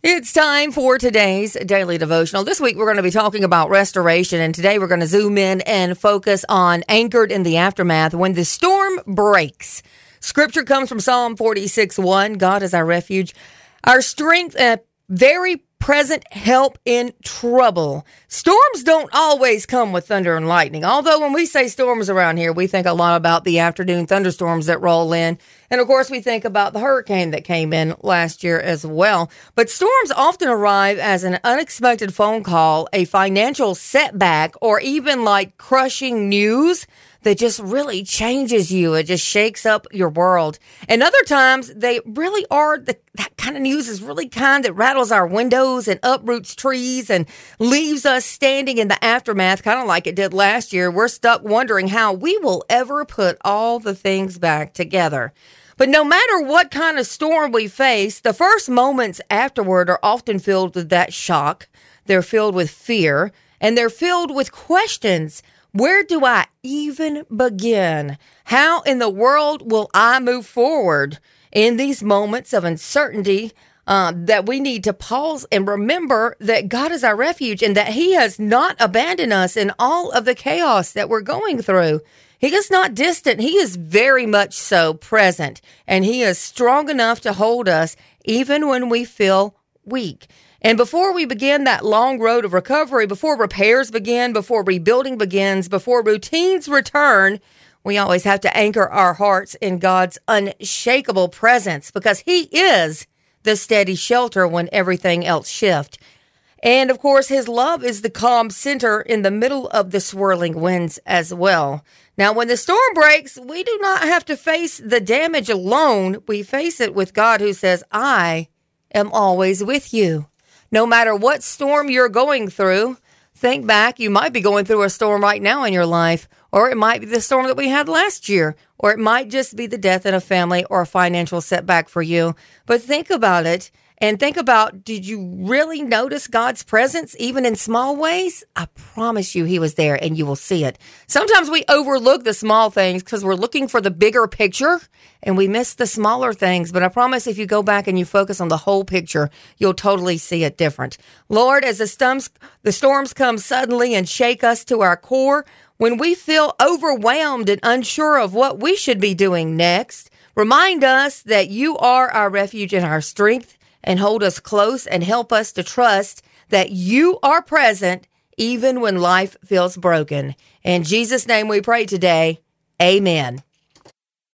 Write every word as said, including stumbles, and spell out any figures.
It's time for today's daily devotional. This week we're going to be talking about restoration, and today we're going to zoom in and focus on anchored in the aftermath when the storm breaks. Scripture comes from Psalm forty-six one. God is our refuge, our strength, and very present help in trouble. Storms don't always come with thunder and lightning. Although when we say storms around here, we think a lot about the afternoon thunderstorms that roll in. And of course, we think about the hurricane that came in last year as well. But storms often arrive as an unexpected phone call, a financial setback, or even like crushing news that just really changes you. It just shakes up your world. And other times, they really are, the, that kind of news is really kind that rattles our windows and uproots trees and leaves us standing in the aftermath, kind of like it did last year. We're stuck wondering how we will ever put all the things back together. But no matter what kind of storm we face, the first moments afterward are often filled with that shock. They're filled with fear, and they're filled with questions. Where do I even begin? How in the world will I move forward in these moments of uncertainty uh, that we need to pause and remember that God is our refuge and that He has not abandoned us in all of the chaos that we're going through. He is not distant. He is very much so present, and He is strong enough to hold us even when we feel weak. And before we begin that long road of recovery, before repairs begin, before rebuilding begins, before routines return, we always have to anchor our hearts in God's unshakable presence because He is the steady shelter when everything else shifts. And of course, His love is the calm center in the middle of the swirling winds as well. Now, when the storm breaks, we do not have to face the damage alone. We face it with God who says, I am always with you. No matter what storm you're going through, think back. You might be going through a storm right now in your life, or it might be the storm that we had last year, or it might just be the death in a family or a financial setback for you. But think about it and think about, did you really notice God's presence even in small ways? I promise you He was there and you will see it. Sometimes we overlook the small things because we're looking for the bigger picture and we miss the smaller things. But I promise if you go back and you focus on the whole picture, you'll totally see it different. Lord, as the storms, the storms come suddenly and shake us to our core, when we feel overwhelmed and unsure of what we should be doing next, remind us that you are our refuge and our strength, and hold us close and help us to trust that you are present even when life feels broken. In Jesus' name we pray today. Amen.